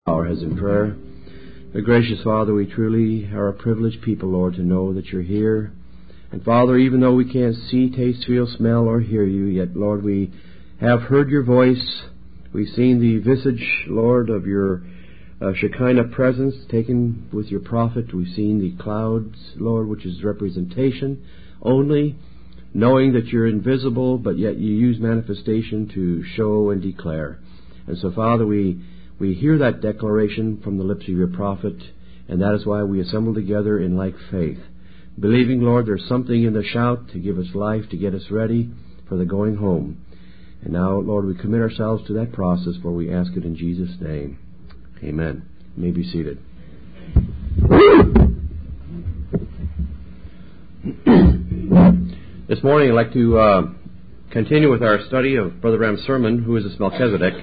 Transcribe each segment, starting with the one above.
Hour has in prayer. Our gracious Father, we truly are a privileged people, Lord, to know that you're here. And Father, even though we can't see, taste, feel, smell, or hear you, yet, Lord, we have heard your voice. We've seen the visage, Lord, of your Shekinah presence taken with your prophet. We've seen the clouds, Lord, which is representation only, knowing that you're invisible, but yet you use manifestation to show and declare. And so, Father, we hear that declaration from the lips of your prophet, and that is why we assemble together in like faith, believing, Lord, there's something in the shout to give us life, to get us ready for the going home. And now, Lord, we commit ourselves to that process, for we ask it in Jesus' name. Amen. You may be seated. This morning I'd like to continue with our study of Brother Branham's sermon, Who is this Melchizedek?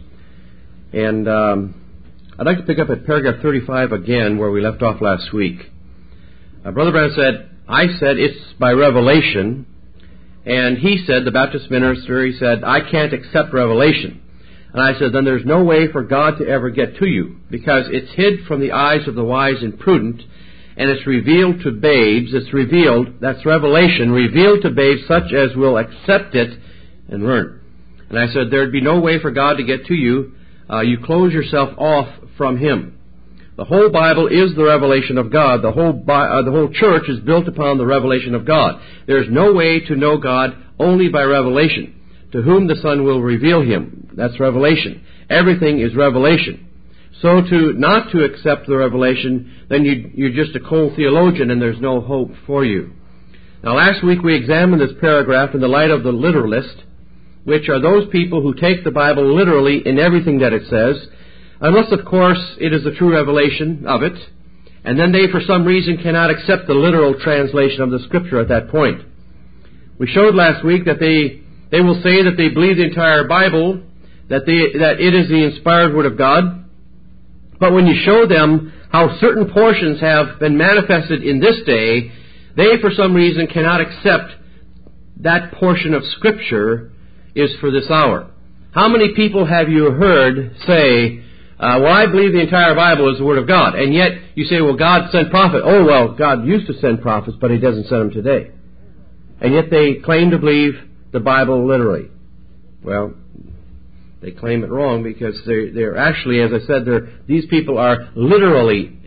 And I'd like to pick up at paragraph 35 again, where we left off last week. Brother Branham said, I said it's by revelation, and he said, the Baptist minister, he said, I can't accept revelation. And I said, then there's no way for God to ever get to you, because it's hid from the eyes of the wise and prudent, and it's revealed to babes. It's revealed, that's revelation, revealed to babes such as will accept it and learn. And I said, there'd be no way for God to get to you. You close yourself off from Him. The whole Bible is the revelation of God. The whole church is built upon the revelation of God. There is no way to know God only by revelation. To whom the Son will reveal Him. That's revelation. Everything is revelation. So not to accept the revelation, then you're just a cold theologian and there's no hope for you. Now last week we examined this paragraph in the light of the literalist, which are those people who take the Bible literally in everything that it says, unless, of course, it is the true revelation of it, and then they, for some reason, cannot accept the literal translation of the Scripture at that point. We showed last week that they will say that they believe the entire Bible, that it is the inspired Word of God, but when you show them how certain portions have been manifested in this day, they, for some reason, cannot accept that portion of Scripture is for this hour. How many people have you heard say, well, I believe the entire Bible is the Word of God, and yet you say, well, God sent prophets. Oh, well, God used to send prophets, but He doesn't send them today. And yet they claim to believe the Bible literally. Well, they claim it wrong, because they're actually, as I said, these people are literally,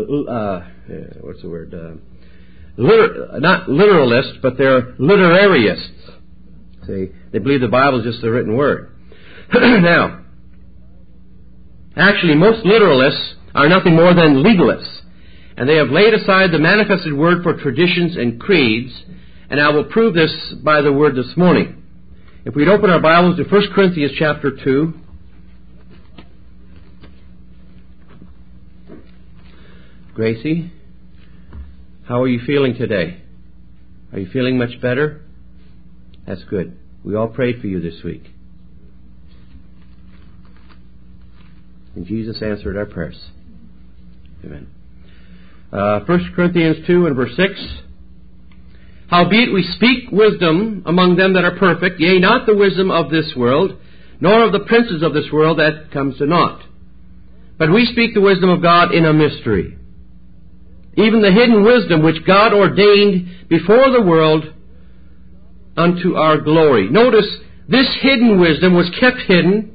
not literalists, but they're literarists. See, they believe the Bible is just the written word. Now, actually, most literalists are nothing more than legalists, and they have laid aside the manifested word for traditions and creeds, and I will prove this by the word this morning. If we'd open our Bibles to 1 Corinthians chapter 2. Gracie, how are you feeling today? Are you feeling much better? That's good. We all prayed for you this week. And Jesus answered our prayers. Amen. 1 Corinthians 2 and verse 6. Howbeit we speak wisdom among them that are perfect, yea, not the wisdom of this world, nor of the princes of this world, that comes to naught. But we speak the wisdom of God in a mystery, even the hidden wisdom which God ordained before the world unto our glory. Notice, this hidden wisdom was kept hidden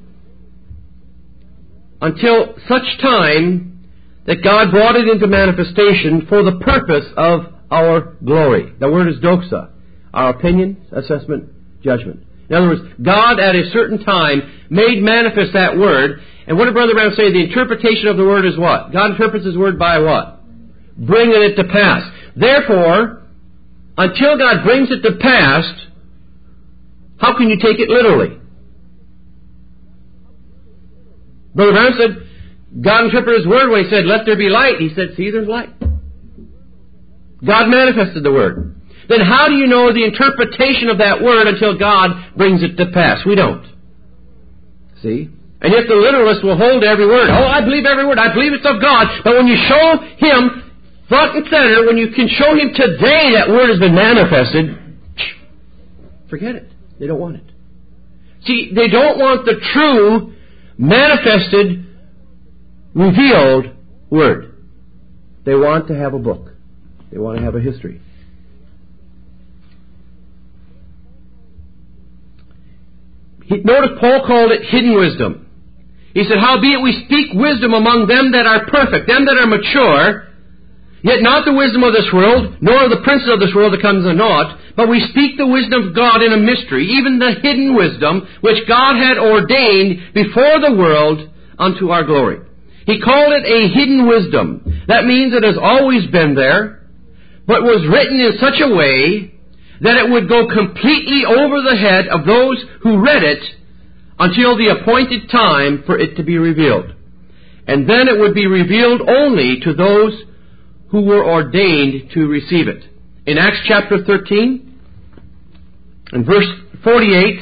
until such time that God brought it into manifestation for the purpose of our glory. The word is doxa, our opinion, assessment, judgment. In other words, God at a certain time made manifest that word, and what did Brother Branham say? The interpretation of the word is what? God interprets His word by what? Bringing it to pass. Therefore, until God brings it to pass, how can you take it literally? Brother Branham said, God interpreted His word when He said, let there be light. He said, see, there's light. God manifested the word. Then how do you know the interpretation of that word until God brings it to pass? We don't. See? And yet the literalist will hold every word. Oh, I believe every word. I believe it's of God. But when you show Him front and center, when you can show Him today that word has been manifested, forget it. They don't want it. See, they don't want the true manifested revealed Word. They want to have a book. They want to have a history. Notice Paul called it hidden wisdom. He said, "Howbeit we speak wisdom among them that are perfect, them that are mature, yet not the wisdom of this world, nor of the princes of this world that comes to naught, but we speak the wisdom of God in a mystery, even the hidden wisdom, which God had ordained before the world unto our glory." He called it a hidden wisdom. That means it has always been there, but was written in such a way that it would go completely over the head of those who read it until the appointed time for it to be revealed. And then it would be revealed only to those who were ordained to receive it. In Acts chapter 13, in verse 48,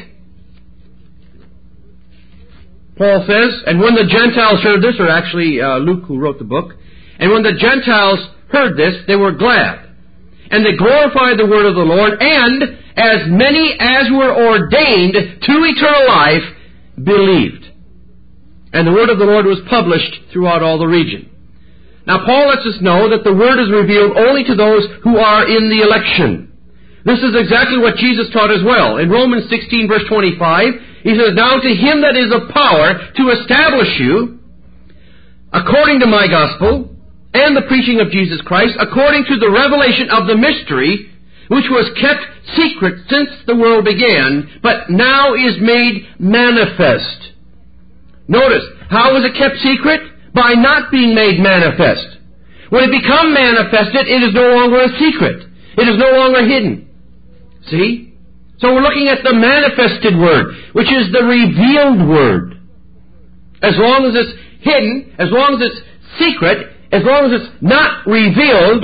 Paul says, "And when the Gentiles heard this," or actually Luke who wrote the book, "and when the Gentiles heard this, they were glad. And they glorified the word of the Lord, and as many as were ordained to eternal life believed." And the word of the Lord was published throughout all the region. Now Paul lets us know that the word is revealed only to those who are in the election. This is exactly what Jesus taught as well. In Romans 16 verse 25, he says, "Now to him that is of power to establish you, according to my gospel, and the preaching of Jesus Christ, according to the revelation of the mystery, which was kept secret since the world began, but now is made manifest." Notice, how was it kept secret? By not being made manifest. When it becomes manifested, it is no longer a secret. It is no longer hidden. See? So we're looking at the manifested Word, which is the revealed Word. As long as it's hidden, as long as it's secret, as long as it's not revealed,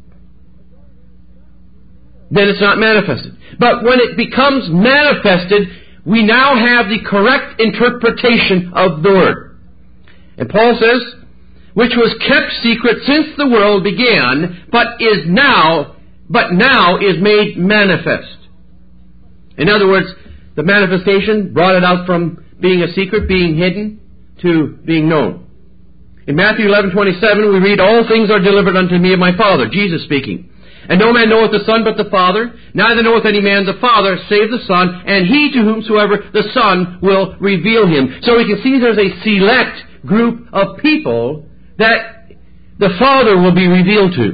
then it's not manifested. But when it becomes manifested, we now have the correct interpretation of the Word. And Paul says, "Which was kept secret since the world began, but now is made manifest." In other words, the manifestation brought it out from being a secret, being hidden, to being known. In Matthew 11:27, we read, "All things are delivered unto me of my Father," Jesus speaking. "And no man knoweth the Son but the Father, neither knoweth any man the Father save the Son, and he to whomsoever the Son will reveal him." So we can see there's a select group of people that the Father will be revealed to.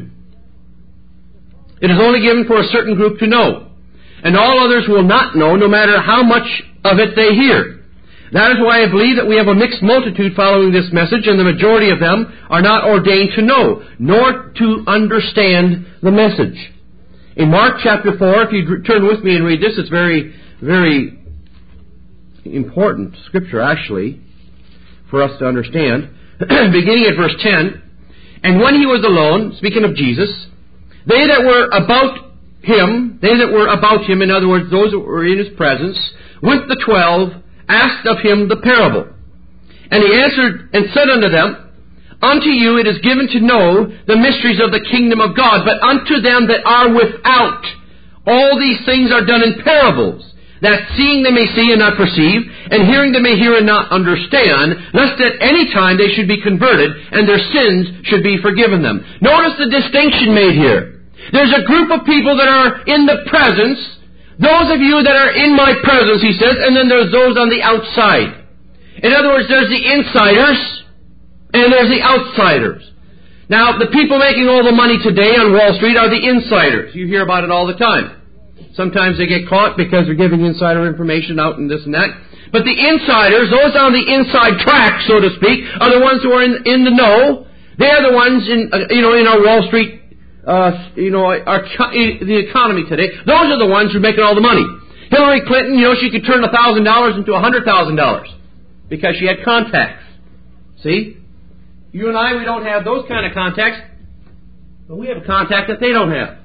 It is only given for a certain group to know, and all others will not know, no matter how much of it they hear. That is why I believe that we have a mixed multitude following this message, and the majority of them are not ordained to know, nor to understand the message. In Mark chapter 4, if you turn with me and read this, it's very, very important scripture, actually, for us to understand. Beginning at verse 10, "And when he was alone," speaking of Jesus, they that were about him, in other words, those that were in his presence, with the 12, asked of him the parable. And he answered and said unto them, Unto you it is given to know the mysteries of the kingdom of God, but unto them that are without, all these things are done in parables, that seeing they may see and not perceive, and hearing they may hear and not understand, lest at any time they should be converted, and their sins should be forgiven them. Notice the distinction made here. There's a group of people that are in the presence, those of you that are in my presence, he says, and then there's those on the outside. In other words, there's the insiders, and there's the outsiders. Now, the people making all the money today on Wall Street are the insiders. You hear about it all the time. Sometimes they get caught because they're giving insider information out and this and that. But the insiders, those on the inside track, so to speak, are the ones who are in the know. They're the ones in our Wall Street, the economy today. Those are the ones who are making all the money. Hillary Clinton, she could turn $1,000 into $100,000 because she had contacts. See? You and I, we don't have those kind of contacts, but we have a contact that they don't have.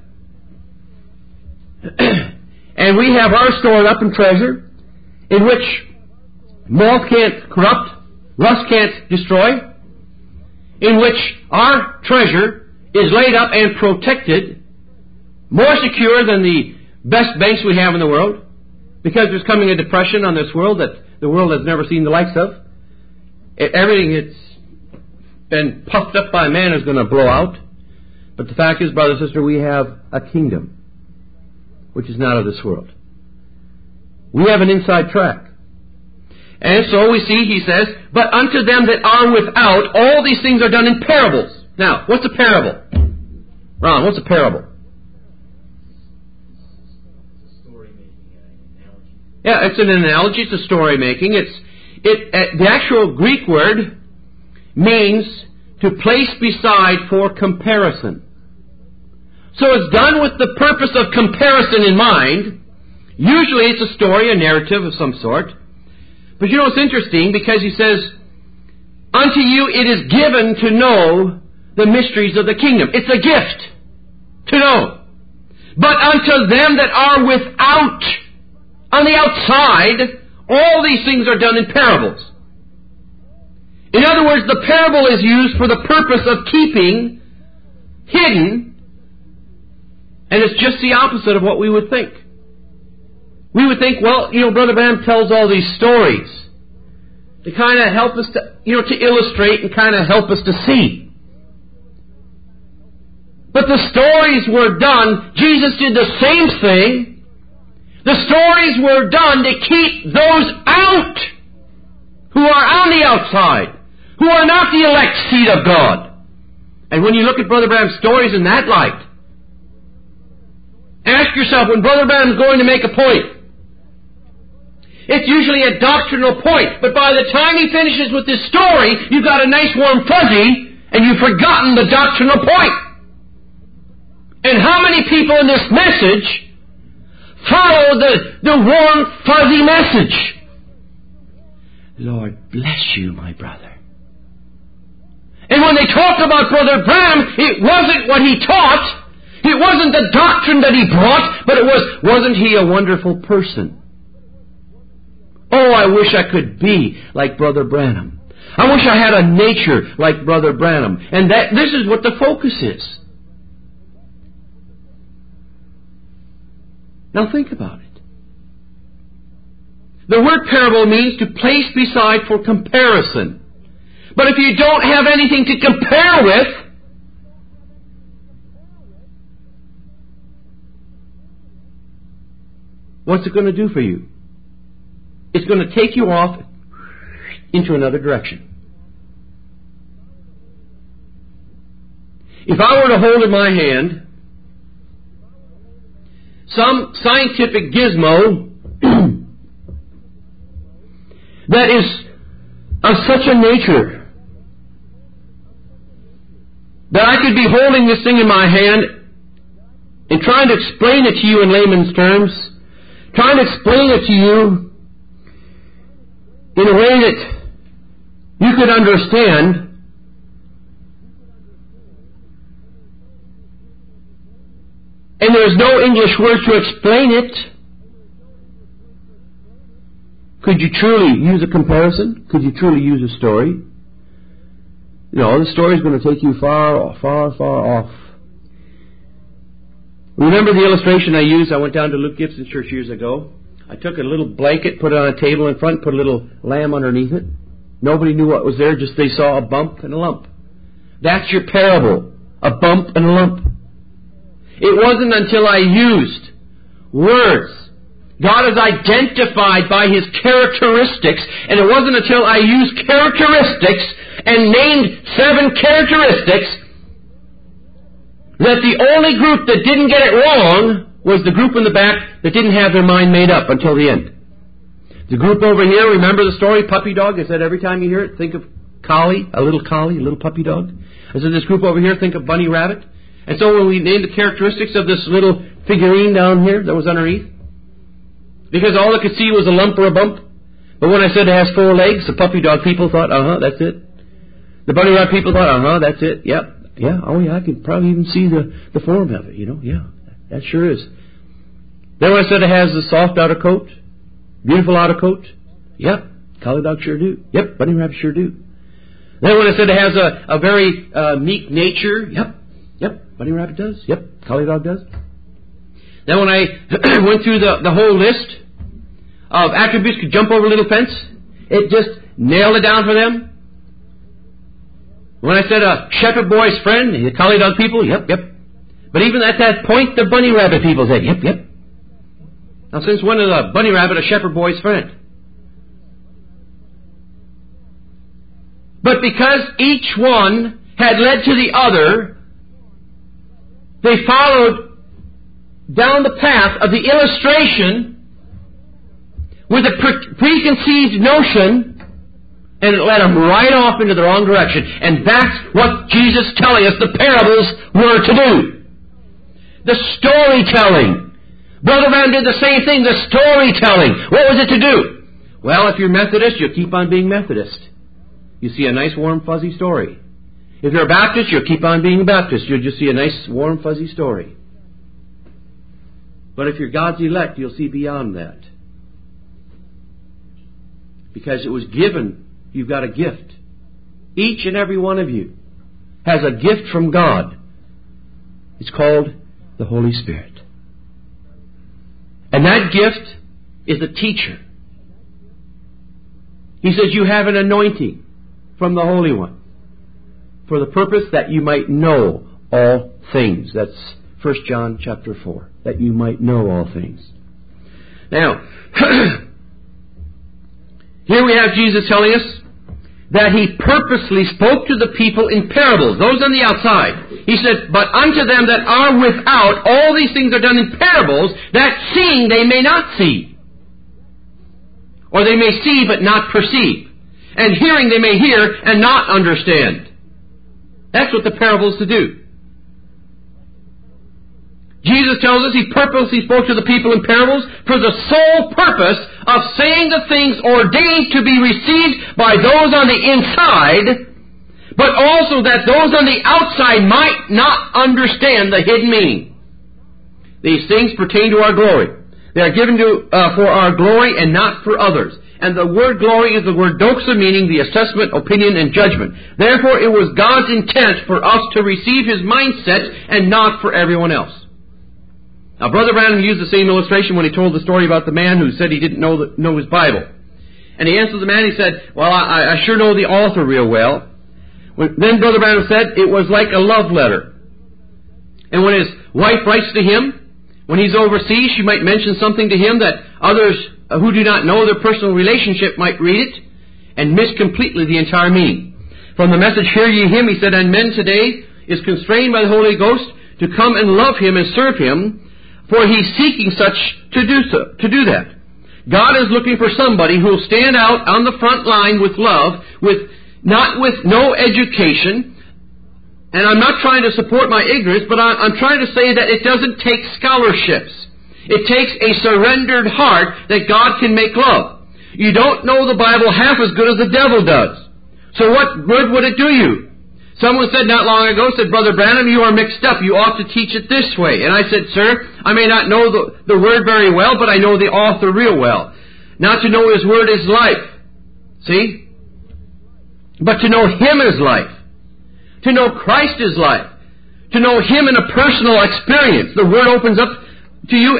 And we have our stored up in treasure, in which moth can't corrupt, rust can't destroy, in which our treasure is laid up and protected, more secure than the best banks we have in the world, because there's coming a depression on this world that the world has never seen the likes of. been puffed up by man is going to blow out. But the fact is, brother, sister, we have a kingdom which is not of this world. We have an inside track. And so we see, he says, but unto them that are without, all these things are done in parables. Now, what's a parable? Ron, what's a parable? Yeah, it's an analogy. It's a story making. The actual Greek word means to place beside for comparison. So it's done with the purpose of comparison in mind. Usually it's a story, a narrative of some sort. But you know it's interesting because he says, unto you it is given to know the mysteries of the kingdom. It's a gift to know. But unto them that are without, on the outside, all these things are done in parables. In other words, the parable is used for the purpose of keeping hidden, and it's just the opposite of what we would think. We would think, well, Brother Branham tells all these stories to kind of help us to illustrate and kind of help us to see. But the stories were done. Jesus did the same thing. The stories were done to keep those out who are on the outside, who are not the elect seed of God. And when you look at Brother Branham's stories in that light, ask yourself, when Brother Branham is going to make a point, it's usually a doctrinal point, but by the time he finishes with this story, you've got a nice warm fuzzy, and you've forgotten the doctrinal point. And how many people in this message follow the warm fuzzy message? Lord bless you, my brother. And when they talked about Brother Branham, it wasn't what he taught. It wasn't the doctrine that he brought, but it wasn't he a wonderful person? Oh, I wish I could be like Brother Branham. I wish I had a nature like Brother Branham. And this is what the focus is. Now think about it. The word parable means to place beside for comparison. But if you don't have anything to compare with, what's it going to do for you? It's going to take you off into another direction. If I were to hold in my hand some scientific gizmo that is of such a nature that I could be holding this thing in my hand and trying to explain it to you in layman's terms, trying to explain it to you in a way that you could understand, and there's no English words to explain it, could you truly use a comparison? Could you truly use a story? The story is going to take you far, far, far off. Remember the illustration I used? I went down to Luke Gibson's church years ago. I took a little blanket, put it on a table in front, put a little lamb underneath it. Nobody knew what was there, just they saw a bump and a lump. That's your parable, a bump and a lump. It wasn't until I used words. God is identified by His characteristics, and it wasn't until I used characteristics and named 7 characteristics that the only group that didn't get it wrong was the group in the back that didn't have their mind made up until the end. The group over here, remember the story, puppy dog? I said every time you hear it, think of collie, a little puppy dog. I said this group over here, think of bunny rabbit. And so when we named the characteristics of this little figurine down here that was underneath, because all it could see was a lump or a bump. But when I said it has 4 legs, the puppy dog people thought, that's it. The bunny rabbit people thought, that's it. Yep. Yeah, oh yeah, I could probably even see the form of it, Yeah, that sure is. Then when I said it has a soft outer coat, beautiful outer coat, yep, collie dog sure do. Yep, bunny rabbit sure do. Then when I said it has a very meek nature, yep, bunny rabbit does. Yep, collie dog does. Then when I went through the whole list of attributes, could jump over a little fence, it just nailed it down for them. When I said a shepherd boy's friend, the collie dog people, yep. But even at that point, the bunny rabbit people said, yep. Now, since when is a bunny rabbit a shepherd boy's friend? But because each one had led to the other, they followed down the path of the illustration with a preconceived notion, and it led them right off into the wrong direction. And that's what Jesus is telling us the parables were to do. The storytelling. Brother Branham did the same thing, the storytelling. What was it to do? Well, if you're Methodist, you'll keep on being Methodist. You see a nice, warm, fuzzy story. If you're a Baptist, you'll keep on being Baptist. You'll just see a nice, warm, fuzzy story. But if you're God's elect, you'll see beyond that. Because it was given, you've got a gift. Each and every one of you has a gift from God. It's called the Holy Spirit. And that gift is a teacher. He says you have an anointing from the Holy One for the purpose that you might know all things. That's 1 John chapter 4. That you might know all things. Now, here we have Jesus telling us that He purposely spoke to the people in parables, those on the outside. He said, but unto them that are without, all these things are done in parables, that seeing they may not see. Or they may see but not perceive. And hearing they may hear and not understand. That's what the parable is to do. Jesus tells us He purposely spoke to the people in parables for the sole purpose of saying the things ordained to be received by those on the inside, but also that those on the outside might not understand the hidden meaning. These things pertain to our glory. They are given for our glory and not for others. And the word glory is the word doxa, meaning the assessment, opinion, and judgment. Therefore, it was God's intent for us to receive His mindset and not for everyone else. Now, Brother Branham used the same illustration when he told the story about the man who said he didn't know his Bible. And he answered the man, he said, well, I sure know the author real well. Then Brother Branham said, it was like a love letter. And when his wife writes to him, when he's overseas, she might mention something to him that others who do not know their personal relationship might read it and miss completely the entire meaning. From the message, Hear Ye Him, he said, and men today is constrained by the Holy Ghost to come and love Him and serve Him, for He's seeking such to do that. God is looking for somebody who will stand out on the front line with love, not with no education. And I'm not trying to support my ignorance, but I'm trying to say that it doesn't take scholarships. It takes a surrendered heart that God can make love. You don't know the Bible half as good as the devil does. So what good would it do you? Someone said not long ago, Brother Branham, you are mixed up. You ought to teach it this way. And I said, sir, I may not know the Word very well, but I know the author real well. Not to know His Word is life. See? But to know Him is life. To know Christ is life. To know Him in a personal experience. The Word opens up to you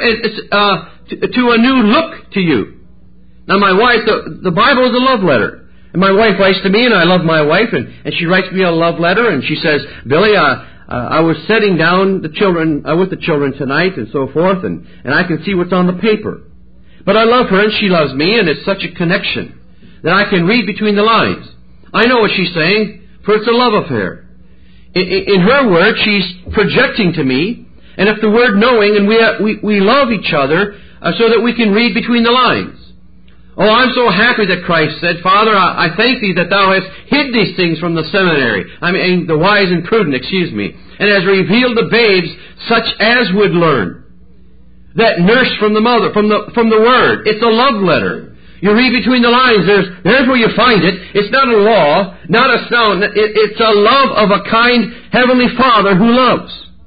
to a new look to you. Now my wife, the Bible is a love letter. And my wife writes to me, and I love my wife, and she writes me a love letter, and she says, Billy, I was setting down the children, with the children tonight, and so forth, and I can see what's on the paper. But I love her, and she loves me, and it's such a connection that I can read between the lines. I know what she's saying, for it's a love affair. In her word, she's projecting to me, and if the word knowing, and we love each other so that we can read between the lines. Oh, I'm so happy that Christ said, Father, I thank Thee that Thou hast hid these things from the seminary. The wise and prudent, and has revealed to babes such as would learn. That nurse from the mother, from the Word. It's a love letter. You read between the lines, there's where you find it. It's not a law, not a sound. It's a love of a kind Heavenly Father who loves.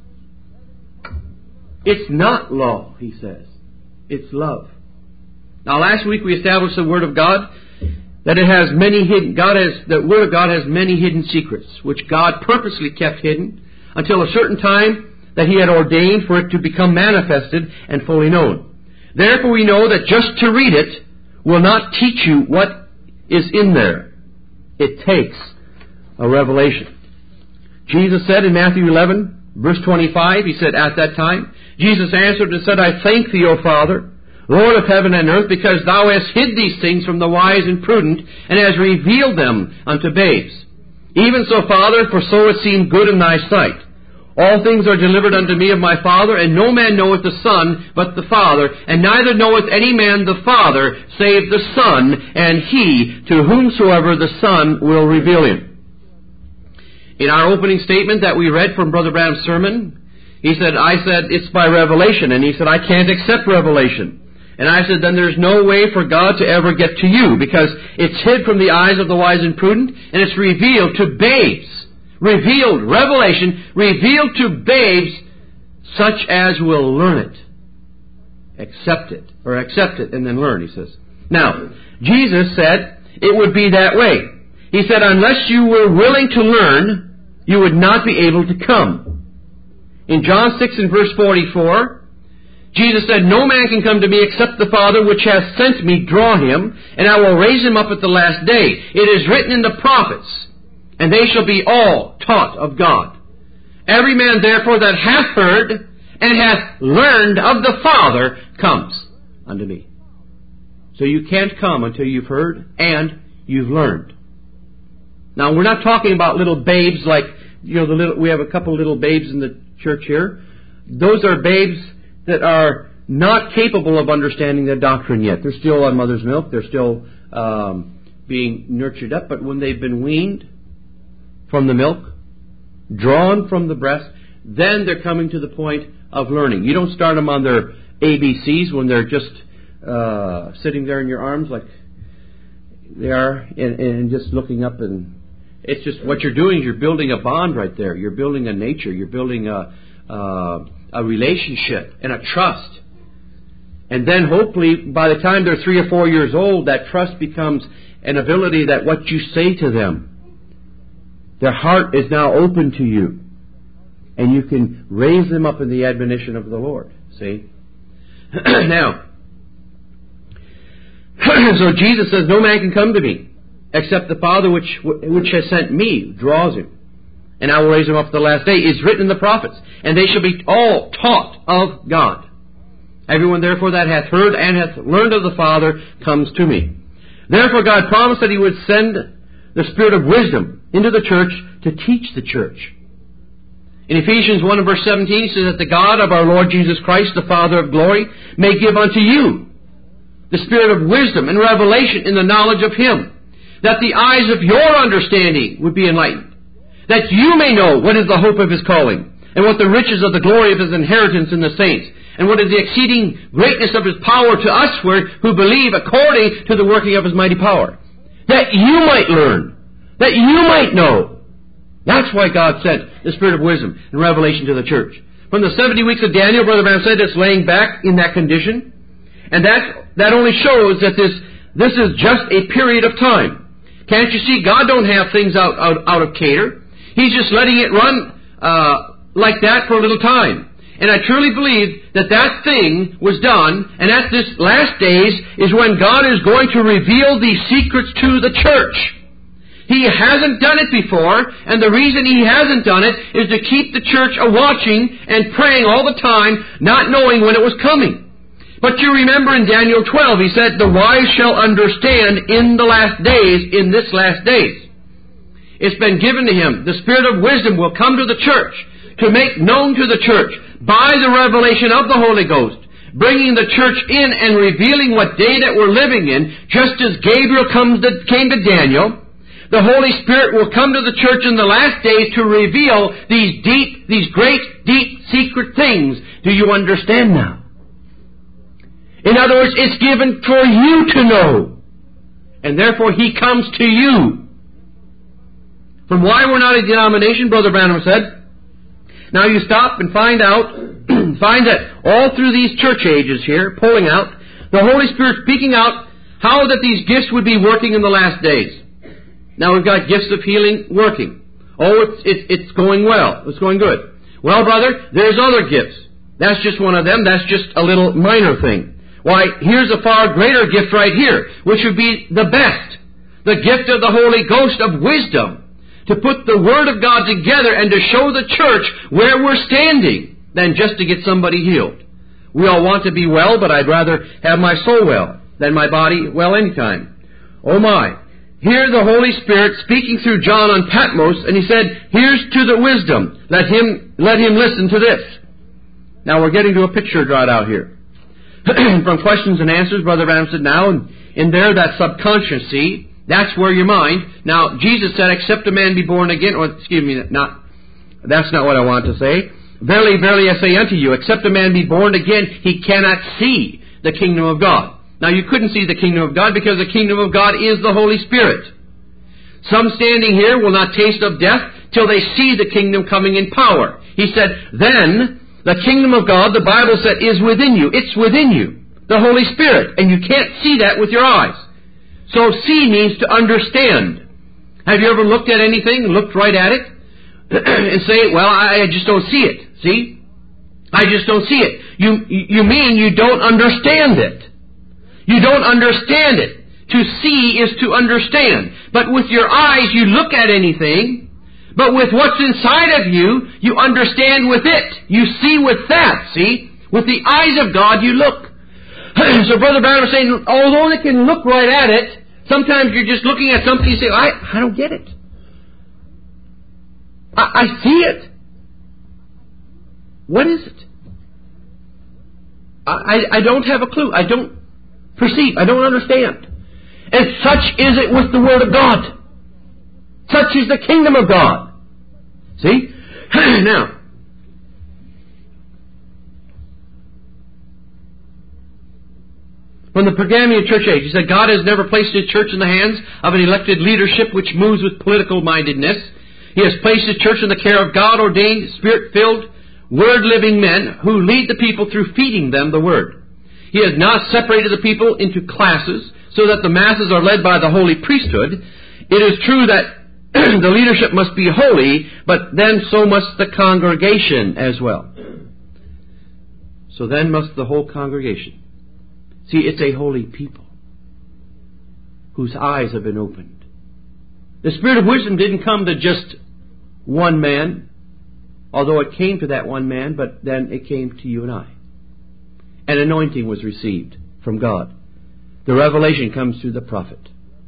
It's not law, he says. It's love. Now, last week we established the Word of God, that it has many hidden. The Word of God has many hidden secrets, which God purposely kept hidden until a certain time that He had ordained for it to become manifested and fully known. Therefore, we know that just to read it will not teach you what is in there. It takes a revelation. Jesus said in Matthew 11, verse 25, He said, at that time, Jesus answered and said, I thank Thee, O Father, Lord of heaven and earth, because Thou hast hid these things from the wise and prudent, and hast revealed them unto babes. Even so, Father, for so it seemed good in Thy sight. All things are delivered unto me of my Father, and no man knoweth the Son but the Father, and neither knoweth any man the Father save the Son, and he to whomsoever the Son will reveal Him. In our opening statement that we read from Brother Branham's sermon, I said, it's by revelation, and he said, I can't accept revelation. And I said, then there's no way for God to ever get to you, because it's hid from the eyes of the wise and prudent, and it's revealed to babes. Revealed, revelation, revealed to babes, such as will learn it. Accept it, and then learn, he says. Now, Jesus said it would be that way. He said, unless you were willing to learn, you would not be able to come. In John 6 and verse 44, Jesus said, no man can come to me except the Father which hath sent me draw him, and I will raise him up at the last day. It is written in the prophets, and they shall be all taught of God. Every man therefore that hath heard and hath learned of the Father comes unto me. So you can't come until you've heard and you've learned. Now we're not talking about little babes like, we have a couple little babes in the church here. Those are babes that are not capable of understanding the doctrine yet. They're still on mother's milk. They're still being nurtured up. But when they've been weaned from the milk, drawn from the breast, then they're coming to the point of learning. You don't start them on their ABCs when they're just sitting there in your arms like they are and just looking up. And it's just what you're doing is you're building a bond right there. You're building a nature. You're building a relationship and a trust. And then hopefully by the time they're 3 or 4 years old, that trust becomes an ability that what you say to them, their heart is now open to you. And you can raise them up in the admonition of the Lord. See? Now, so Jesus says, no man can come to me except the Father which has sent me draws him. And I will raise him up at the last day. It is written in the prophets. And they shall be all taught of God. Everyone therefore that hath heard and hath learned of the Father comes to me. Therefore God promised that He would send the Spirit of wisdom into the church to teach the church. In Ephesians 1 and verse 17 He says that the God of our Lord Jesus Christ, the Father of glory, may give unto you the Spirit of wisdom and revelation in the knowledge of Him, that the eyes of your understanding would be enlightened, that you may know what is the hope of His calling, and what the riches of the glory of His inheritance in the saints, and what is the exceeding greatness of His power to us who believe according to the working of His mighty power, that you might learn, that you might know. That's why God sent the Spirit of wisdom and revelation to the church. From the 70 weeks of Daniel, Brother Branham said it's laying back in that condition, and that only shows that this is just a period of time. Can't you see? God don't have things out of cater. He's just letting it run like that for a little time. And I truly believe that thing was done, and at this last days is when God is going to reveal these secrets to the church. He hasn't done it before, and the reason He hasn't done it is to keep the church a-watching and praying all the time, not knowing when it was coming. But you remember in Daniel 12, He said, the wise shall understand in the last days, in this last days. It's been given to Him. The Spirit of wisdom will come to the church to make known to the church by the revelation of the Holy Ghost, bringing the church in and revealing what day that we're living in, just as Gabriel came to Daniel. The Holy Spirit will come to the church in the last days to reveal these great, deep, secret things. Do you understand now? In other words, it's given for you to know. And therefore He comes to you. From why we're not a denomination, Brother Branham said, now you stop and find that all through these church ages here, pulling out, the Holy Spirit speaking out how that these gifts would be working in the last days. Now we've got gifts of healing working. Oh, it's going well. It's going good. Well, brother, there's other gifts. That's just one of them. That's just a little minor thing. Why, here's a far greater gift right here, which would be the best. The gift of the Holy Ghost of wisdom. to put the Word of God together and to show the church where we're standing than just to get somebody healed. We all want to be well, but I'd rather have my soul well than my body well anytime. Oh my. Here the Holy Spirit speaking through John on Patmos, and he said, here's to the wisdom. Let him listen to this. Now we're getting to a picture drawn out here. From questions and answers, Brother Branham said, now, in there, that subconscious, see, that's where your mind. Now, Jesus said, except a man be born again, or, that's not what I want to say. Verily, verily, I say unto you, except a man be born again, he cannot see the kingdom of God. Now, you couldn't see the kingdom of God because the kingdom of God is the Holy Spirit. Some standing here will not taste of death till they see the kingdom coming in power. He said, then the kingdom of God, the Bible said, is within you. It's within you, the Holy Spirit, and you can't see that with your eyes. So see means to understand. Have you ever looked at anything, looked right at it, and say, well, I just don't see it. See? I just don't see it. You mean you don't understand it. You don't understand it. To see is to understand. But with your eyes you look at anything, but with what's inside of you, you understand with it. You see with that, see? With the eyes of God you look. So Brother Branham is saying, although they can look right at it, sometimes you're just looking at something and you say, I don't get it. I see it. What is it? I don't have a clue. I don't perceive. I don't understand. And such is it with the Word of God. Such is the kingdom of God. See? Now, from the Pergamian church age, he said, God has never placed His church in the hands of an elected leadership which moves with political mindedness. He has placed His church in the care of God-ordained, Spirit-filled, Word-living men who lead the people through feeding them the Word. He has not separated the people into classes so that the masses are led by the holy priesthood. It is true that the leadership must be holy, but then so must the congregation as well. So then must the whole congregation. See, it's a holy people whose eyes have been opened. The Spirit of wisdom didn't come to just one man, although it came to that one man, but then it came to you and I. An anointing was received from God. The revelation comes through the prophet.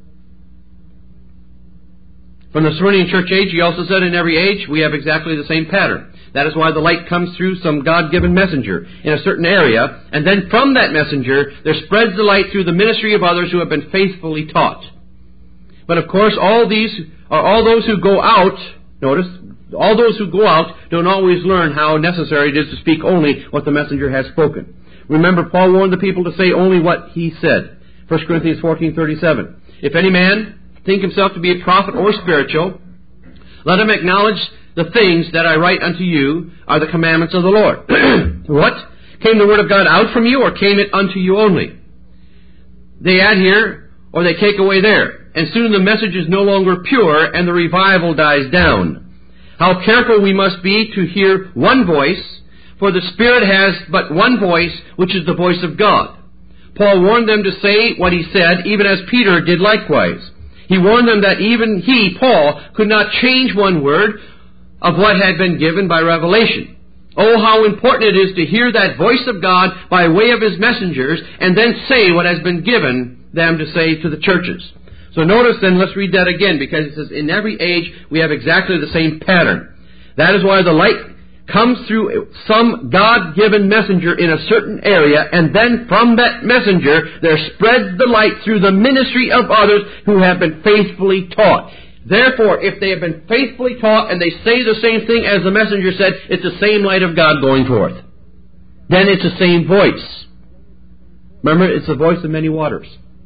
From the Smyrnian church age, he also said in every age we have exactly the same pattern. That is why the light comes through some God-given messenger in a certain area, and then from that messenger there spreads the light through the ministry of others who have been faithfully taught. But of course, all those who go out, notice, all those who go out don't always learn how necessary it is to speak only what the messenger has spoken. Remember, Paul warned the people to say only what he said. 1 Corinthians 14:37. If any man think himself to be a prophet or spiritual, let him acknowledge the things that I write unto you are the commandments of the Lord. What? Came the word of God out from you, or came it unto you only? They add here, or they take away there. And soon the message is no longer pure, and the revival dies down. How careful we must be to hear one voice, for the Spirit has but one voice, which is the voice of God. Paul warned them to say what he said, even as Peter did likewise. He warned them that even he, Paul, could not change one word of what had been given by revelation. Oh, how important it is to hear that voice of God by way of His messengers, and then say what has been given them to say to the churches. So notice then, let's read that again, because it says, in every age we have exactly the same pattern. That is why the light comes through some God-given messenger in a certain area, and then from that messenger there spreads the light through the ministry of others who have been faithfully taught. Therefore, if they have been faithfully taught and they say the same thing as the messenger said, it's the same light of God going forth. Then it's the same voice. Remember, it's the voice of many waters.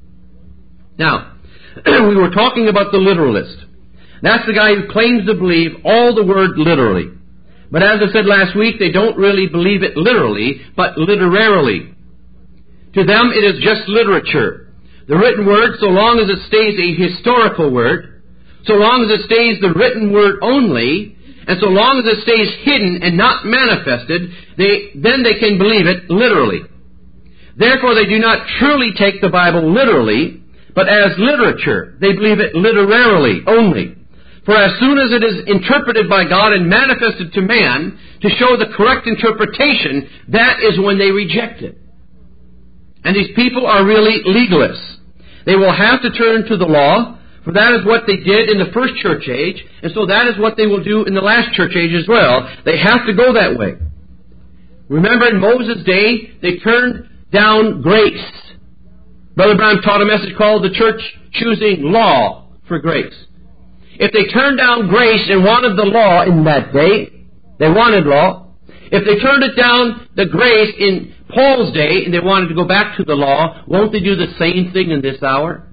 Now, we were talking about the literalist. That's the guy who claims to believe all the word literally. But as I said last week, they don't really believe it literally, but literarily. To them, it is just literature. The written word, so long as it stays a historical word, so long as it stays the written word only, and so long as it stays hidden and not manifested, then they can believe it literally. Therefore, they do not truly take the Bible literally, but as literature. They believe it literarily only. For as soon as it is interpreted by God and manifested to man to show the correct interpretation, that is when they reject it. And these people are really legalists. They will have to turn to the law, for that is what they did in the first church age, and so that is what they will do in the last church age as well. They have to go that way. Remember, in Moses' day, they turned down grace. Brother Branham taught a message called The Church Choosing Law for Grace. If they turned down grace and wanted the law in that day, they wanted law. If they turned it down, the grace in Paul's day, and they wanted to go back to the law, won't they do the same thing in this hour?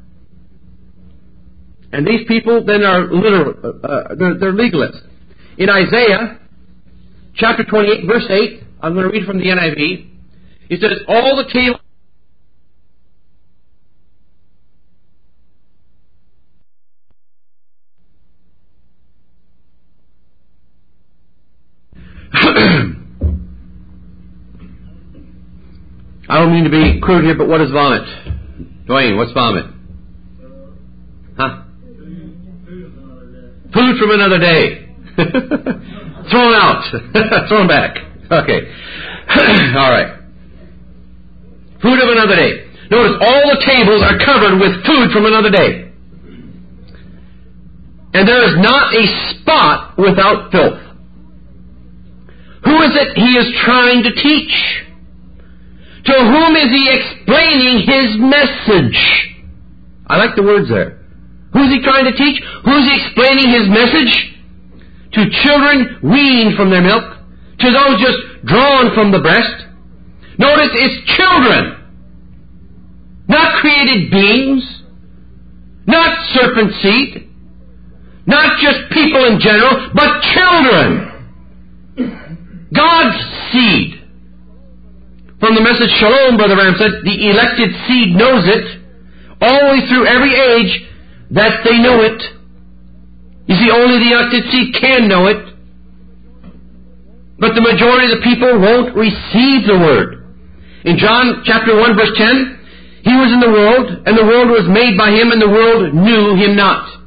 And these people then are they're legalists. In Isaiah chapter 28, verse 8, I'm going to read from the NIV. It says, all the tables I don't mean to be crude here, but what is vomit? Dwayne, what's vomit? Huh? Food from another day. Thrown out. Thrown back. Okay. All right. Food of another day. Notice all the tables are covered with food from another day. And there is not a spot without filth. Who is it he is trying to teach? To whom is he explaining his message? I like the words there. Who's he trying to teach? Who's he explaining his message? To children weaned from their milk, to those just drawn from the breast. Notice it's children, not created beings, not serpent seed, not just people in general, but children. God's seed. From the message Shalom, Brother Ram said, the elected seed knows it, all the way through every age, that they know it. You see, only the elected seed can know it. But the majority of the people won't receive the word. In John chapter 1, verse 10, he was in the world, and the world was made by him, and the world knew him not.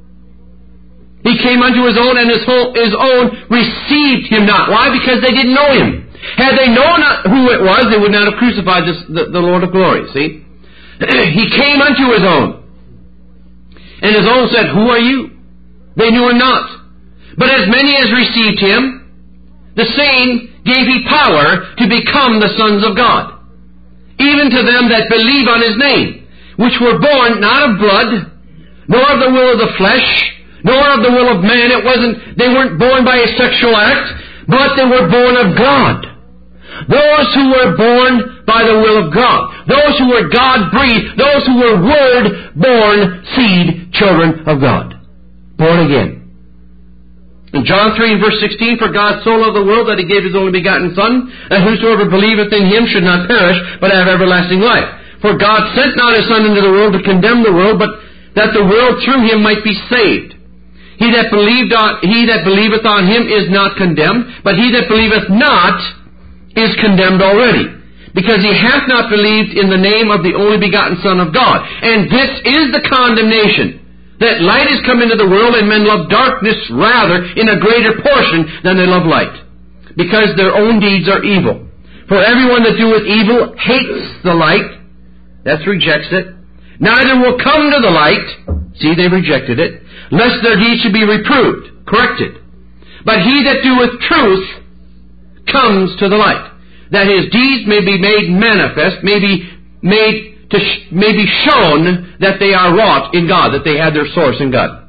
He came unto his own, and his own received him not. Why? Because they didn't know him. Had they known who it was, they would not have crucified the Lord of glory, see? He came unto his own. And his own said, who are you? They knew him not. But as many as received him, the same gave he power to become the sons of God. Even to them that believe on his name, which were born not of blood, nor of the will of the flesh, nor of the will of man. They weren't born by a sexual act, but they were born of God. Those who were born by the will of God. Those who were God-breathed. Those who were Word-born seed children of God. Born again. In John 3 verse 16, for God so loved the world that he gave his only begotten Son, that whosoever believeth in him should not perish, but have everlasting life. For God sent not his Son into the world to condemn the world, but that the world through him might be saved. He that believeth on him is not condemned, but he that believeth not is condemned already, because he hath not believed in the name of the only begotten Son of God. And this is the condemnation, that light is come into the world, and men love darkness rather in a greater portion than they love light, because their own deeds are evil. For everyone that doeth evil hates the light, that rejects it, neither will come to the light, see, they rejected it, lest their deeds should be reproved, corrected. But he that doeth truth comes to the light, that his deeds may be made manifest, may be shown that they are wrought in God, that they had their source in God.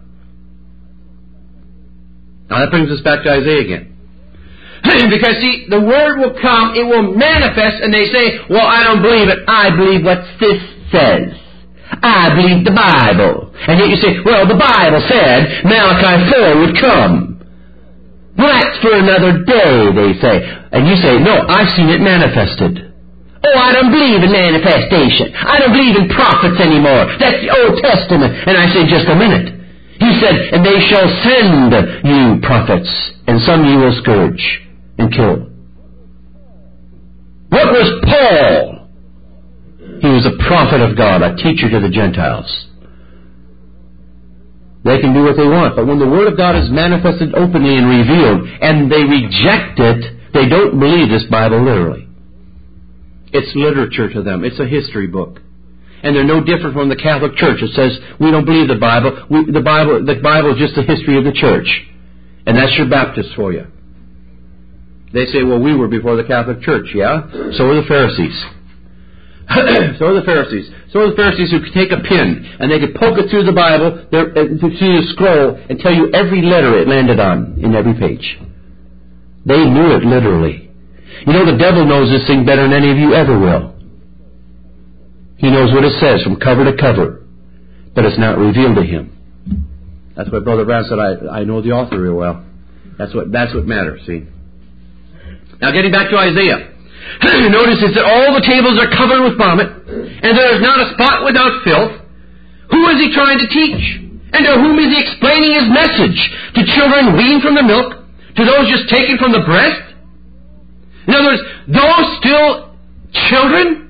Now that brings us back to Isaiah again. Because see, the word will come, it will manifest, and they say, well, I don't believe it. I believe what this says. I believe the Bible. And yet you say, well, the Bible said Malachi 4 would come. Well, that's for another day, they say. And you say, no, I've seen it manifested. Oh, I don't believe in manifestation. I don't believe in prophets anymore. That's the Old Testament. And I say, just a minute. He said, and they shall send you prophets, and some you will scourge and kill. What was Paul? He was a prophet of God, a teacher to the Gentiles. They can do what they want. But when the Word of God is manifested openly and revealed, and they reject it, they don't believe this Bible literally. It's literature to them. It's a history book. And they're no different from the Catholic Church. It says, we don't believe the Bible. The Bible is just the history of the Church. And that's your Baptists for you. They say, well, we were before the Catholic Church. Yeah? So are the Pharisees. So are the Pharisees. So are the Pharisees who could take a pin and they could poke it through the Bible, through the scroll, and tell you every letter it landed on in every page. They knew it literally. You know, the devil knows this thing better than any of you ever will. He knows what it says from cover to cover, but it's not revealed to him. That's what Brother Brown said. I know the author real well. That's what matters. See. Now, getting back to Isaiah. Notice it that all the tables are covered with vomit, and there is not a spot without filth. Who is he trying to teach? And to whom is he explaining his message? To children weaned from the milk? To those just taken from the breast? In other words, those still children?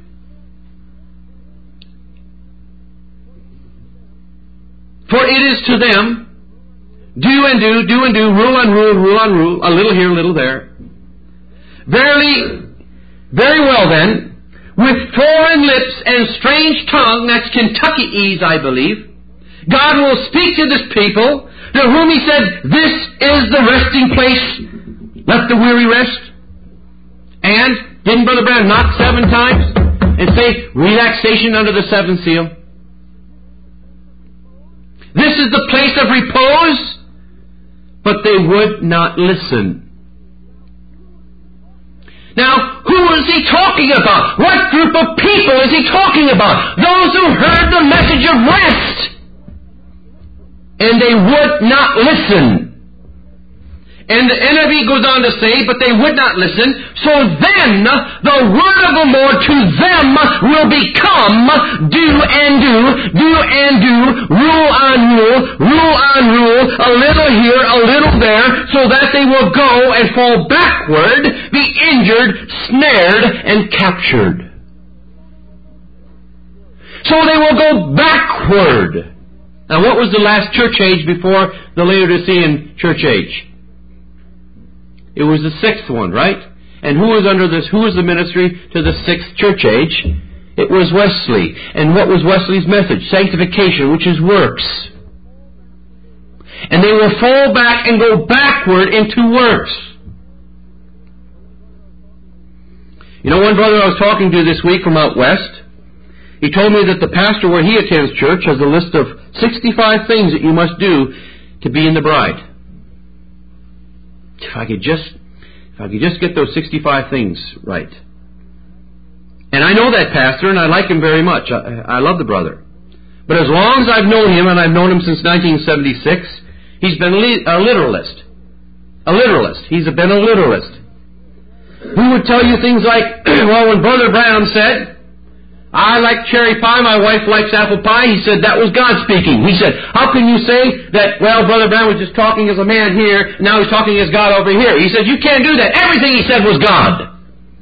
For it is to them, do and do, rule on rule, a little here, a little there. Verily, very well then, with foreign lips and strange tongue, that's Kentuckyese, I believe, God will speak to this people, to whom He said, this is the resting place, let the weary rest. And, didn't Brother Branham knock 7 times and say, relaxation under the 7th seal? This is the place of repose, but they would not listen. Now, who is he talking about? What group of people is he talking about? Those who heard the message of rest. And they would not listen. And the NIV goes on to say, but they would not listen. So then, the word of the Lord to them will become do and do, rule on rule, a little here, a little there, so that they will go and fall backward, be injured, snared, and captured. So they will go backward. Now, what was the last church age before the Laodicean church age? It was the 6th one, right? And who was under this? Who was the ministry to the 6th church age? It was Wesley. And what was Wesley's message? Sanctification, which is works. And they will fall back and go backward into works. You know, one brother I was talking to this week from out west, he told me that the pastor where he attends church has a list of 65 things that you must do to be in the bride. If I could just get those 65 things right. And I know that pastor, and I like him very much. I love the brother. But as long as I've known him, and I've known him since 1976, he's been a literalist. A literalist. He's been a literalist. Who would tell you things like, well, when Brother Branham said, I like cherry pie, my wife likes apple pie, he said that was God speaking. He said, how can you say that, well, Brother Branham was just talking as a man here, now he's talking as God over here? He said, you can't do that. Everything he said was God.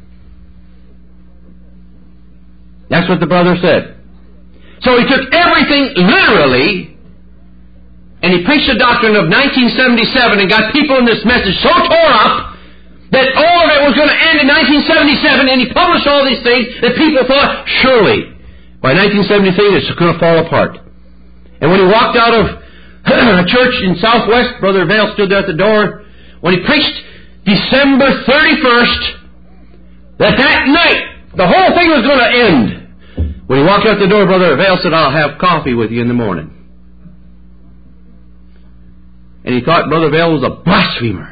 That's what the brother said. So he took everything literally, and he preached the doctrine of 1977 and got people in this message so tore up that all of it was going to end in 1977, and he published all these things that people thought, surely, by 1973, it's going to fall apart. And when he walked out of a church in Southwest, Brother Vail stood there at the door. When he preached December 31st, that night, the whole thing was going to end. When he walked out the door, Brother Vail said, I'll have coffee with you in the morning. And he thought Brother Vail was a blasphemer.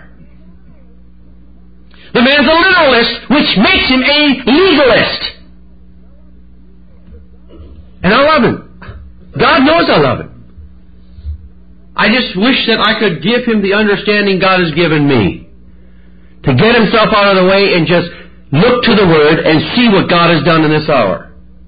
The man's a literalist, which makes him a legalist. And I love him. God knows I love him. I just wish that I could give him the understanding God has given me. To get himself out of the way and just look to the Word and see what God has done in this hour.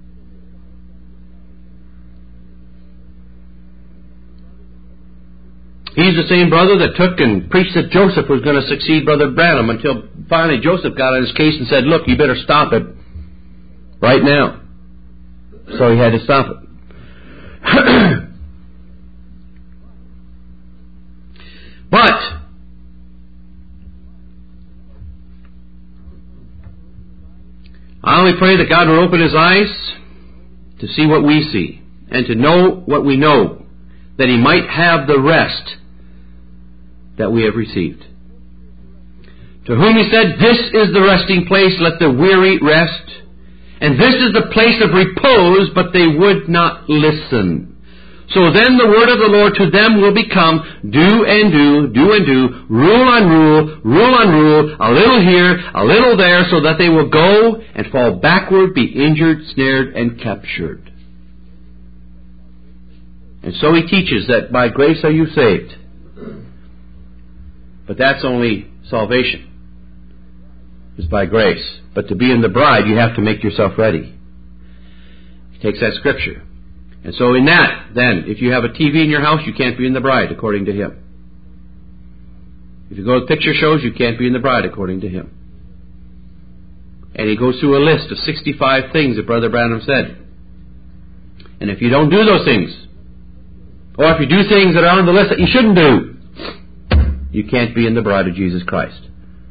He's the same brother that took and preached that Joseph was going to succeed Brother Branham until finally Joseph got on his case and said, look, you better stop it right now. So he had to stop it. But I only pray that God will open His eyes to see what we see and to know what we know, that He might have the rest that we have received. To whom He said, "This is the resting place, let the weary rest. And this is the place of repose," but they would not listen. So then the word of the Lord to them will become, do and do, rule on rule, a little here, a little there, so that they will go and fall backward, be injured, snared, and captured. And so he teaches that by grace are you saved. But that's only salvation. It's by grace. But to be in the bride, you have to make yourself ready. He takes that scripture. And so in that, then, if you have a TV in your house, you can't be in the bride, according to him. If you go to picture shows, you can't be in the bride, according to him. And he goes through a list of 65 things that Brother Branham said. And if you don't do those things, or if you do things that are on the list that you shouldn't do, you can't be in the bride of Jesus Christ.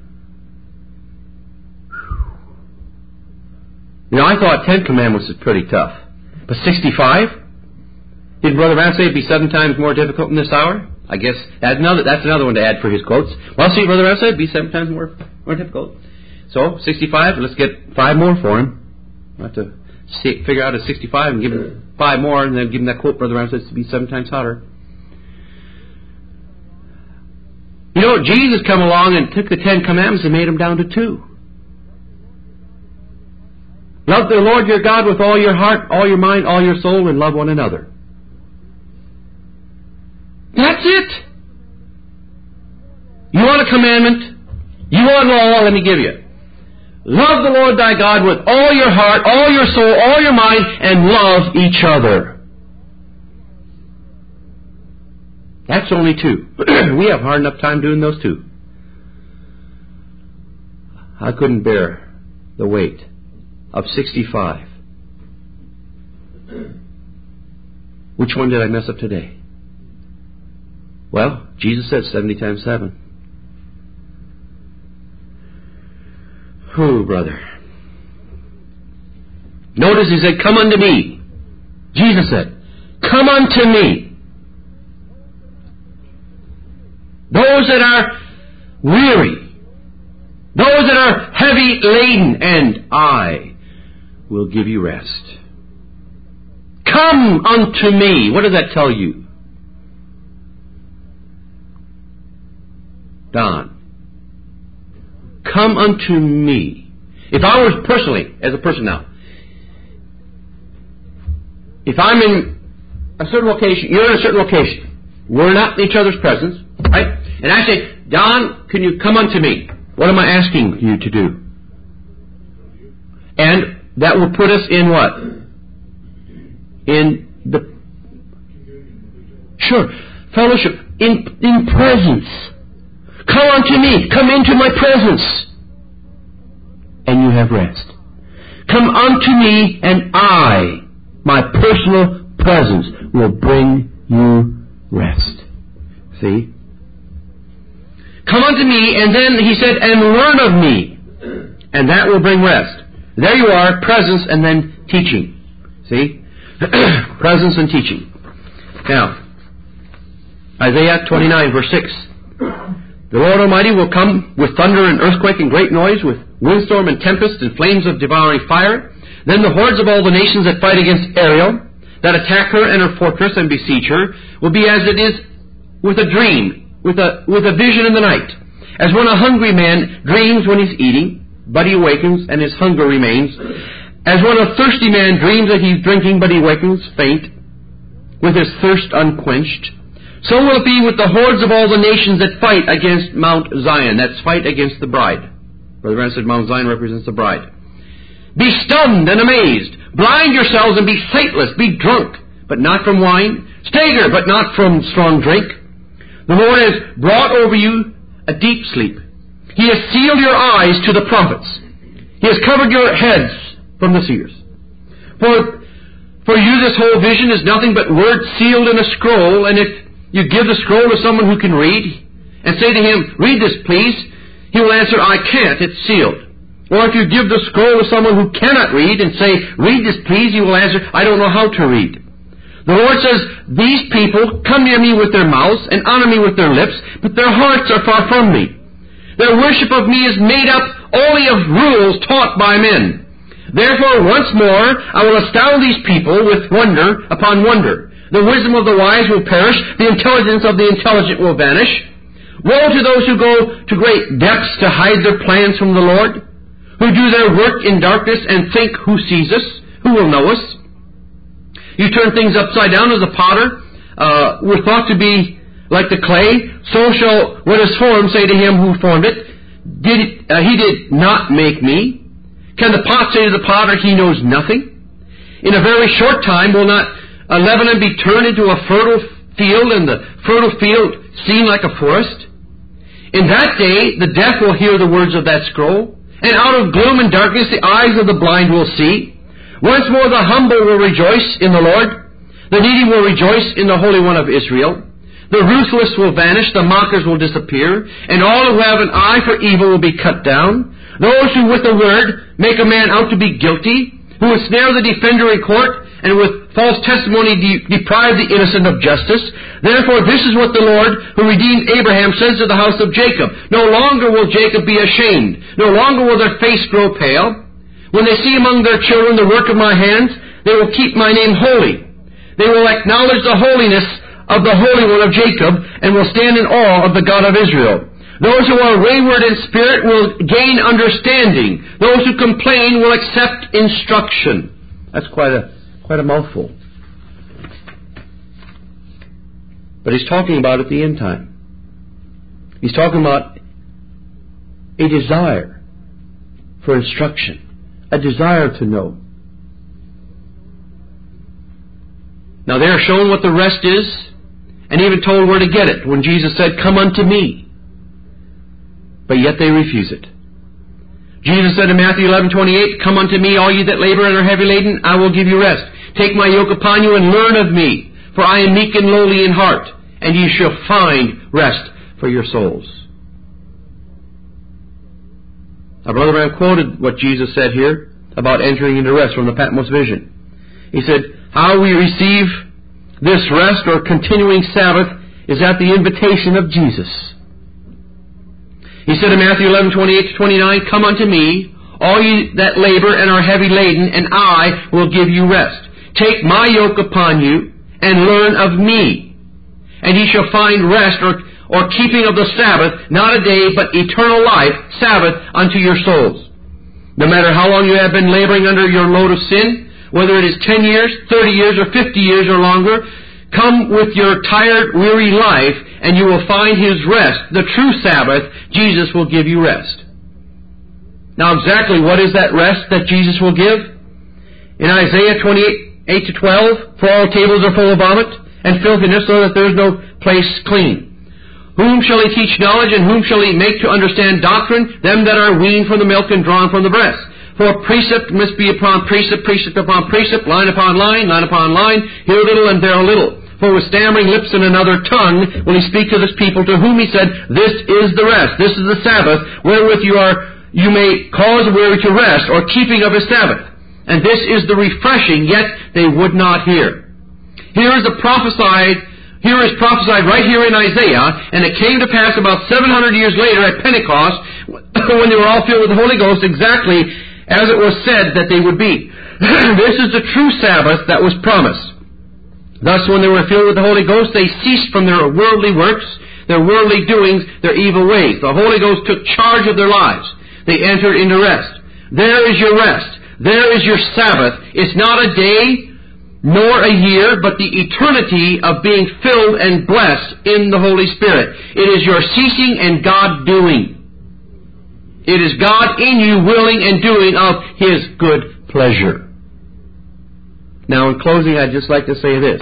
You know, I thought 10 commandments was pretty tough. But 65? Did Brother Branham say it'd be 7 times more difficult in this hour? I guess that's another one to add for his quotes. Well, see, Brother Branham said it'd be 7 times more difficult. So, 65, let's get 5 more for him. We'll have to figure out a 65 and give him 5 more, and then give him that quote Brother Branham says to be 7 times hotter. You know, Jesus come along and took the 10 commandments and made them down to 2. Love the Lord your God with all your heart, all your mind, all your soul, and love one another. That's it. You want a commandment? You want law? Let me give you. Love the Lord thy God with all your heart, all your soul, all your mind, and love each other. That's only 2. We have hard enough time doing those 2. I couldn't bear the weight of 65. Which one did I mess up today? Well, Jesus said 70 times 7. Oh, brother. Notice he said, "Come unto me." Jesus said, "Come unto me. Those that are weary, those that are heavy laden, and I will give you rest." Come unto me. What does that tell you? Don. Come unto me. If I was personally, as a person now, if I'm in a certain location, you're in a certain location, we're not in each other's presence, right? And I say, "Don, can you come unto me?" What am I asking you to do? And that will put us in what? In the... Sure. Fellowship. In presence. Come unto me. Come into my presence. And you have rest. Come unto me, and I, my personal presence, will bring you rest. See? Come unto me, and then he said, and learn of me. And that will bring rest. There you are, presence and then teaching. See? Presence and teaching. Now, Isaiah 29, verse 6. The Lord Almighty will come with thunder and earthquake and great noise, with windstorm and tempest and flames of devouring fire. Then the hordes of all the nations that fight against Ariel, that attack her and her fortress and besiege her, will be as it is with a dream, with a vision in the night. As when a hungry man dreams when he's eating, but he awakens and his hunger remains. As when a thirsty man dreams that he's drinking, but he awakens faint, with his thirst unquenched. So will it be with the hordes of all the nations that fight against Mount Zion. That's fight against the bride. Brother Branham said Mount Zion represents the bride. Be stunned and amazed. Blind yourselves and be sightless. Be drunk, but not from wine. Stagger, but not from strong drink. The Lord has brought over you a deep sleep. He has sealed your eyes to the prophets. He has covered your heads from the seers. For you this whole vision is nothing but words sealed in a scroll, and if you give the scroll to someone who can read, and say to him, "Read this, please," he will answer, "I can't, it's sealed." Or if you give the scroll to someone who cannot read and say, "Read this, please," he will answer, "I don't know how to read." The Lord says, "These people come near me with their mouths and honor me with their lips, but their hearts are far from me. Their worship of me is made up only of rules taught by men. Therefore, once more, I will astound these people with wonder upon wonder. The wisdom of the wise will perish, the intelligence of the intelligent will vanish. Woe to those who go to great depths to hide their plans from the Lord, who do their work in darkness and think, who sees us? Who will know us? You turn things upside down as a potter. We're thought to be like the clay. So shall what is formed say to him who formed it, he did not make me. Can the pot say to the potter, he knows nothing? In a very short time will not Lebanon be turned into a fertile field, and the fertile field seen like a forest? In that day the deaf will hear the words of that scroll, and out of gloom and darkness the eyes of the blind will see. Once more the humble will rejoice in the Lord. The needy will rejoice in the Holy One of Israel. The ruthless will vanish, the mockers will disappear, and all who have an eye for evil will be cut down. Those who with a word make a man out to be guilty, who ensnare the defender in court, and with false testimony deprive the innocent of justice. Therefore this is what the Lord, who redeemed Abraham, says to the house of Jacob. No longer will Jacob be ashamed. No longer will their face grow pale. When they see among their children the work of my hands, they will keep my name holy. They will acknowledge the holiness of the Holy One of Jacob, and will stand in awe of the God of Israel. Those who are wayward in spirit will gain understanding. Those who complain will accept instruction. That's quite a mouthful. But he's talking about at the end time. He's talking about a desire for instruction, a desire to know. Now they are shown what the rest is, and even told where to get it when Jesus said, "Come unto me." But yet they refuse it. Jesus said in Matthew 11:28, "Come unto me, all ye that labor and are heavy laden, I will give you rest. Take my yoke upon you and learn of me, for I am meek and lowly in heart, and ye shall find rest for your souls." Now, Brother Branham quoted what Jesus said here about entering into rest from the Patmos vision. He said, how we receive this rest or continuing Sabbath is at the invitation of Jesus. He said in Matthew 11:28-29, "Come unto me, all ye that labor and are heavy laden, and I will give you rest. Take my yoke upon you, and learn of me, and ye shall find rest," or keeping of the Sabbath, not a day, but eternal life, Sabbath unto your souls. No matter how long you have been laboring under your load of sin, whether it is 10 years, 30 years, or 50 years or longer, come with your tired, weary life, and you will find His rest, the true Sabbath. Jesus will give you rest. Now exactly what is that rest that Jesus will give? In Isaiah 28:8-12, "For all tables are full of vomit and filthiness, so that there is no place clean. Whom shall he teach knowledge, and whom shall he make to understand doctrine? Them that are weaned from the milk and drawn from the breast. For precept must be upon precept, precept upon precept, line upon line, line upon line, here a little and there a little. For with stammering lips and another tongue will he speak to this people, to whom he said, This is the rest, this is the Sabbath, wherewith you may cause a weary to rest, or keeping of his Sabbath. And this is the refreshing, yet they would not hear." Here is prophesied right here in Isaiah, and it came to pass about 700 years later at Pentecost, when they were all filled with the Holy Ghost, exactly as it was said that they would be. This is the true Sabbath that was promised. Thus, when they were filled with the Holy Ghost, they ceased from their worldly works, their worldly doings, their evil ways. The Holy Ghost took charge of their lives. They entered into rest. There is your rest. There is your Sabbath. It's not a day nor a year, but the eternity of being filled and blessed in the Holy Spirit. It is your ceasing and God doing. It is God in you willing and doing of His good pleasure. Now, in closing, I'd just like to say this.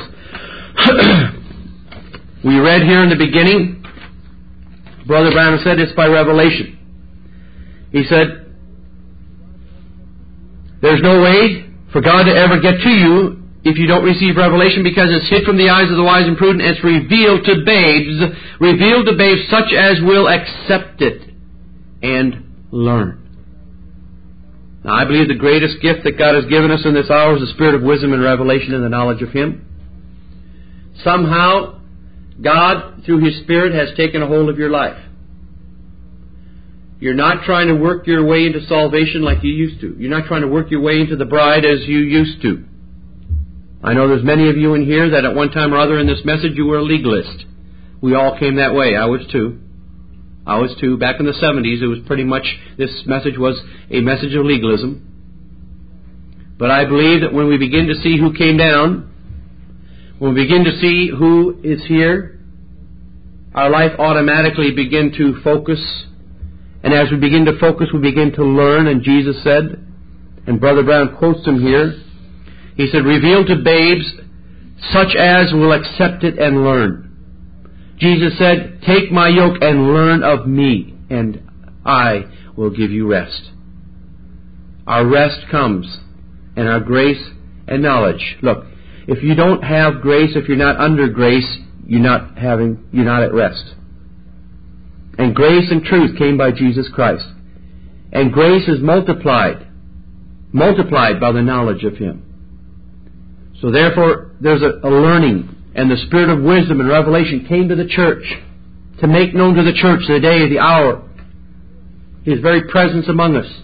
We read here in the beginning, Brother Branham said it's by revelation. He said, there's no way for God to ever get to you if you don't receive revelation, because it's hid from the eyes of the wise and prudent, and it's revealed to babes such as will accept it and learn. Now, I believe the greatest gift that God has given us in this hour is the spirit of wisdom and revelation and the knowledge of Him. Somehow, God, through His Spirit, has taken a hold of your life. You're not trying to work your way into salvation like you used to. You're not trying to work your way into the bride as you used to. I know there's many of you in here that at one time or other in this message you were a legalist. We all came that way. I was too. Back in the 70s, it was pretty much, this message was a message of legalism. But I believe that when we begin to see who came down, when we begin to see who is here, our life automatically begin to focus. And as we begin to focus, we begin to learn. And Jesus said, and Brother Brown quotes him here, he said, reveal to babes such as will accept it and learn. Jesus said, take my yoke and learn of me, and I will give you rest. Our rest comes in our grace and knowledge. Look, if you don't have grace, if you're not under grace, you're not at rest. And grace and truth came by Jesus Christ. And grace is multiplied by the knowledge of Him. So therefore, there's a learning. And the spirit of wisdom and revelation came to the church to make known to the church the day, the hour, His very presence among us.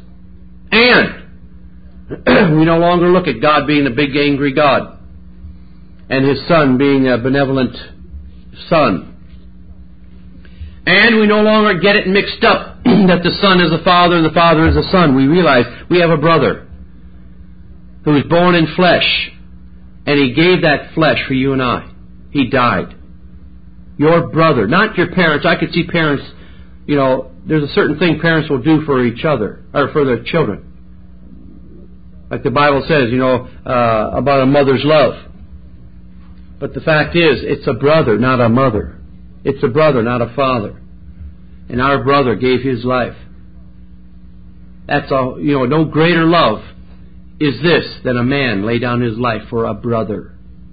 And we no longer look at God being a big angry God and His Son being a benevolent Son. And we no longer get it mixed up that the Son is the Father and the Father is the Son. We realize we have a brother who was born in flesh, and He gave that flesh for you and I. He died. Your brother, not your parents. I could see parents, there's a certain thing parents will do for each other, or for their children. Like the Bible says, about a mother's love. But the fact is, it's a brother, not a mother. It's a brother, not a father. And our brother gave his life. That's all, no greater love is this than a man lay down his life for a brother.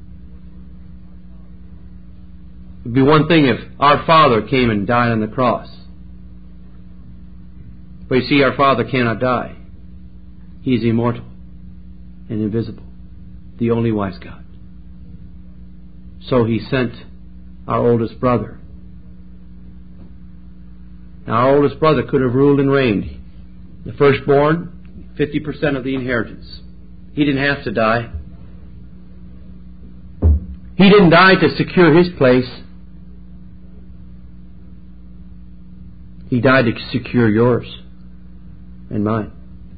It would be one thing if our Father came and died on the cross. But you see, our Father cannot die. He is immortal and invisible, the only wise God. So He sent our oldest brother. Now, our oldest brother could have ruled and reigned. The firstborn, 50% of the inheritance. He didn't have to die. He didn't die to secure his place. He died to secure yours and mine.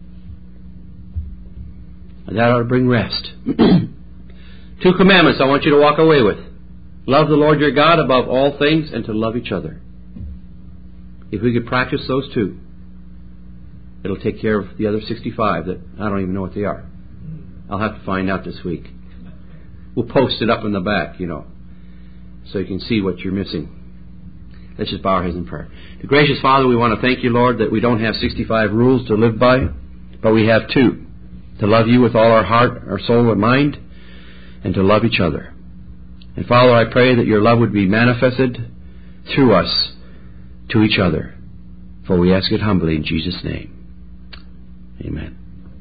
And that ought to bring rest. 2 commandments I want you to walk away with. Love the Lord your God above all things, and to love each other. If we could practice those 2, it'll take care of the other 65 that I don't even know what they are. I'll have to find out this week. We'll post it up in the back, so you can see what you're missing. Let's just bow our heads in prayer. The gracious Father, we want to thank you, Lord, that we don't have 65 rules to live by, but we have 2. To love you with all our heart, our soul, and mind, and to love each other. And Father, I pray that your love would be manifested through us to each other. For we ask it humbly in Jesus' name. Amen.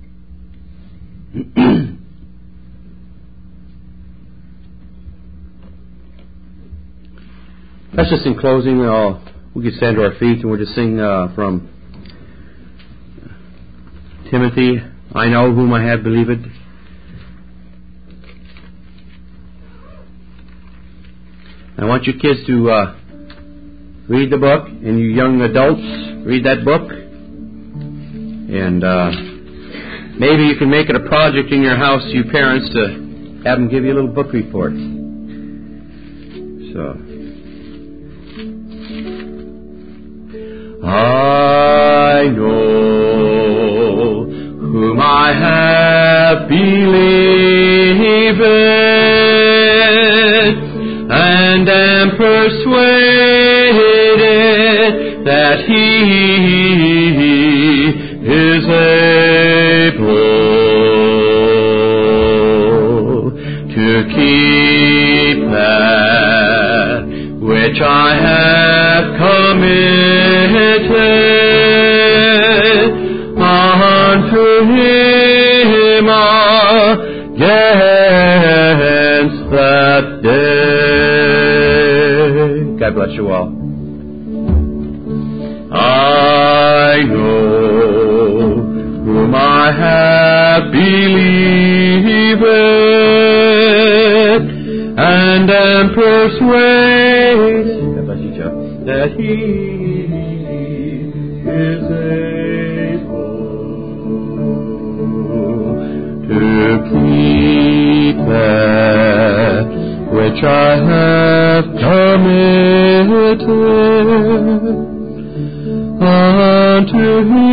Let's just, in closing, we could stand to our feet and we'll just sing from Timothy, I know whom I have believed. I want you kids to read the book, and you young adults, read that book. And maybe you can make it a project in your house, you parents, to have them give you a little book report. So, I know whom I have believed, and am persuaded that He is able I have believed and am persuaded that He is able to keep that which I have committed unto Him.